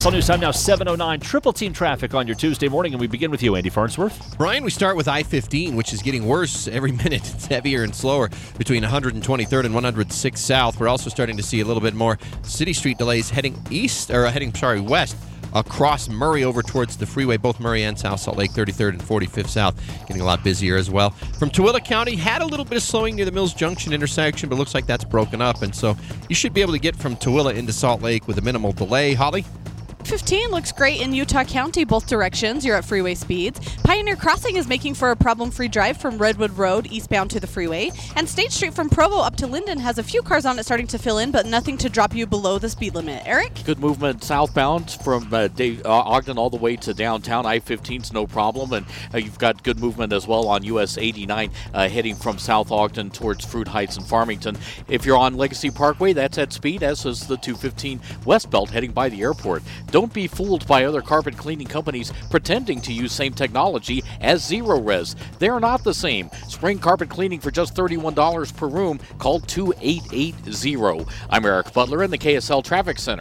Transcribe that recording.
News time now 7:09. Triple team traffic on your Tuesday morning, and we begin with you, Andy Farnsworth. Brian, we start with I-15, which is getting worse every minute. It's heavier and slower between 123rd and 106th South. We're also starting to see a little bit more City Street delays heading west across Murray over towards the freeway, both Murray and South Salt Lake, 33rd and 45th South, getting a lot busier as well. From Tooele County, had a little bit of slowing near the Mills Junction intersection, but looks like that's broken up, and so you should be able to get from Tooele into Salt Lake with a minimal delay. Holly? 15 looks great in Utah County, both directions. You're at freeway speeds. Pioneer Crossing is making for a problem-free drive from Redwood Road eastbound to the freeway. And State Street from Provo up to Linden has a few cars on it starting to fill in, but nothing to drop you below the speed limit. Eric? Good movement southbound from Ogden all the way to downtown. I-15's no problem. And you've got good movement as well on US 89 heading from South Ogden towards Fruit Heights and Farmington. If you're on Legacy Parkway, that's at speed, as is the 215 westbound heading by the airport. Don't be fooled by other carpet cleaning companies pretending to use same technology as Zero Res. They're not the same. Spring carpet cleaning for just $31 per room. Call 2880. I'm Eric Butler in the KSL Traffic Center.